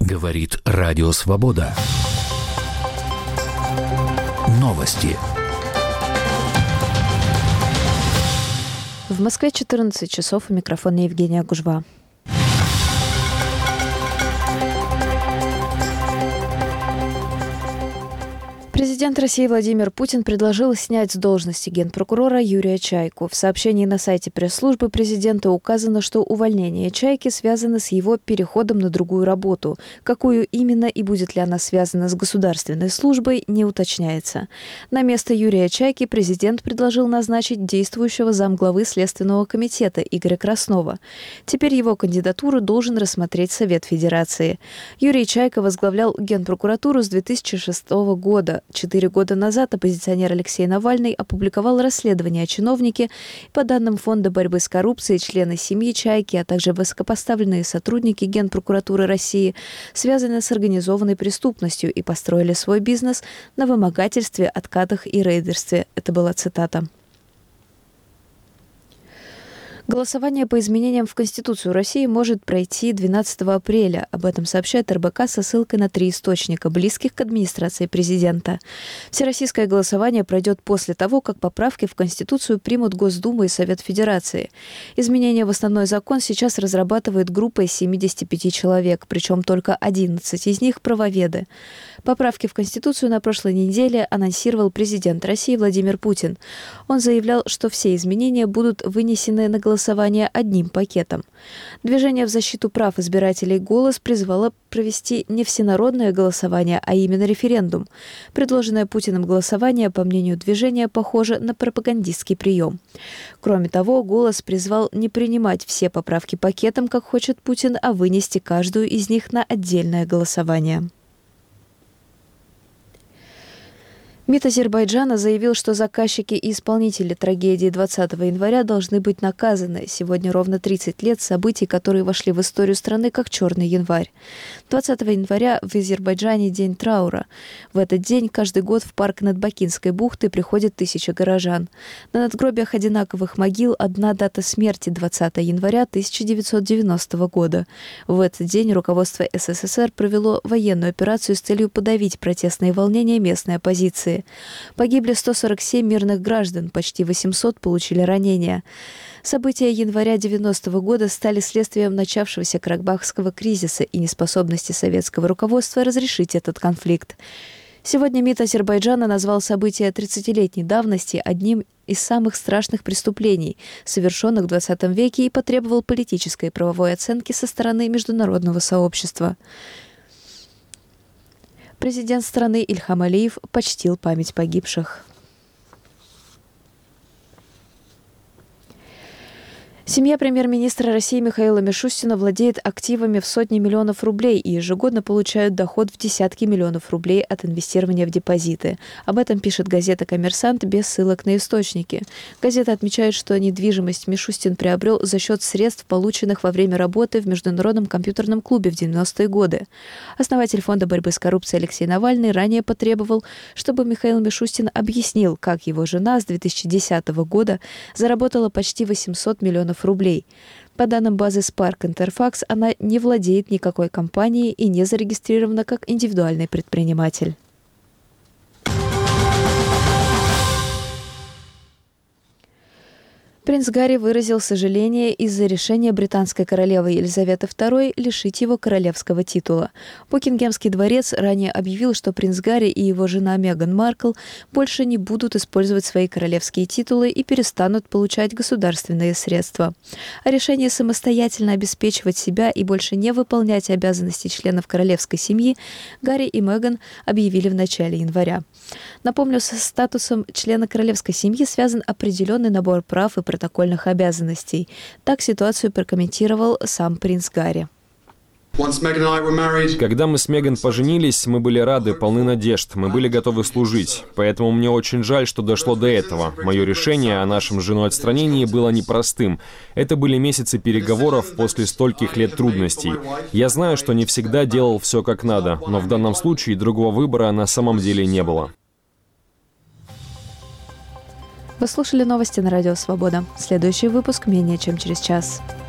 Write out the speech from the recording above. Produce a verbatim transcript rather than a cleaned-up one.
Говорит Радио Свобода. Новости. В Москве четырнадцать часов, у микрофона Евгения Гужва. Президент России Владимир Путин предложил снять с должности генпрокурора Юрия Чайку. В сообщении на сайте пресс-службы президента указано, что увольнение Чайки связано с его переходом на другую работу. Какую именно и будет ли она связана с государственной службой, не уточняется. На место Юрия Чайки президент предложил назначить действующего замглавы Следственного комитета Игоря Краснова. Теперь его кандидатуру должен рассмотреть Совет Федерации. Юрий Чайка возглавлял Генпрокуратуру с две тысячи шестого года. Четыре года назад оппозиционер Алексей Навальный опубликовал расследование о чиновнике. По данным Фонда борьбы с коррупцией, члены семьи Чайки, а также высокопоставленные сотрудники Генпрокуратуры России связаны с организованной преступностью и построили свой бизнес на вымогательстве, откатах и рейдерстве. Это была цитата. Голосование по изменениям в Конституцию России может пройти двенадцатого апреля. Об этом сообщает эр бэ ка со ссылкой на три источника, близких к администрации президента. Всероссийское голосование пройдет после того, как поправки в Конституцию примут Госдума и Совет Федерации. Изменения в основной закон сейчас разрабатывает группа из семидесяти пяти человек, причем только одиннадцать из них – правоведы. Поправки в Конституцию на прошлой неделе анонсировал президент России Владимир Путин. Он заявлял, что все изменения будут вынесены на голосование голосование одним пакетом. Движение в защиту прав избирателей «Голос» призвало провести не всенародное голосование, а именно референдум. Предложенное Путиным голосование, по мнению движения, похоже на пропагандистский прием. Кроме того, «Голос» призвал не принимать все поправки пакетом, как хочет Путин, а вынести каждую из них на отдельное голосование. МИД Азербайджана заявил, что заказчики и исполнители трагедии двадцатого января должны быть наказаны. Сегодня ровно тридцать лет событий, которые вошли в историю страны как «Черный январь». двадцатого января в Азербайджане день траура. В этот день каждый год в парк над Бакинской бухтой приходят тысячи горожан. На надгробиях одинаковых могил одна дата смерти – двадцатого января тысяча девятьсот девяностого года. В этот день руководство эс эс эс эр провело военную операцию с целью подавить протестные волнения местной оппозиции. Погибли сто сорок семь мирных граждан, почти восемьсот получили ранения. События января девяностого года стали следствием начавшегося карабахского кризиса и неспособности советского руководства разрешить этот конфликт. Сегодня МИД Азербайджана назвал события тридцатилетней давности одним из самых страшных преступлений, совершенных в двадцатом веке, и потребовал политической и правовой оценки со стороны международного сообщества. Президент страны Ильхам Алиев почтил память погибших. Семья премьер-министра России Михаила Мишустина владеет активами в сотни миллионов рублей и ежегодно получают доход в десятки миллионов рублей от инвестирования в депозиты. Об этом пишет газета «Коммерсант» без ссылок на источники. Газета отмечает, что недвижимость Мишустин приобрел за счет средств, полученных во время работы в Международном компьютерном клубе в девяностые годы. Основатель Фонда борьбы с коррупцией Алексей Навальный ранее потребовал, чтобы Михаил Мишустин объяснил, как его жена с две тысячи десятого года заработала почти восемьсот миллионов рублей. По данным базы Spark Interfax, она не владеет никакой компанией и не зарегистрирована как индивидуальный предприниматель. Принц Гарри выразил сожаление из-за решения британской королевы Елизаветы второй лишить его королевского титула. Букингемский дворец ранее объявил, что принц Гарри и его жена Меган Маркл больше не будут использовать свои королевские титулы и перестанут получать государственные средства. О решении самостоятельно обеспечивать себя и больше не выполнять обязанности членов королевской семьи Гарри и Меган объявили в начале января. Напомню, со статусом члена королевской семьи связан определенный набор прав и протокольных обязанностей. Так ситуацию прокомментировал сам принц Гарри. Когда мы с Меган поженились, мы были рады, полны надежд, мы были готовы служить. Поэтому мне очень жаль, что дошло до этого. Мое решение о нашем с женой отстранении было непростым. Это были месяцы переговоров после стольких лет трудностей. Я знаю, что не всегда делал все как надо, но в данном случае другого выбора на самом деле не было. Вы слушали новости на Радио Свобода. Следующий выпуск менее чем через час.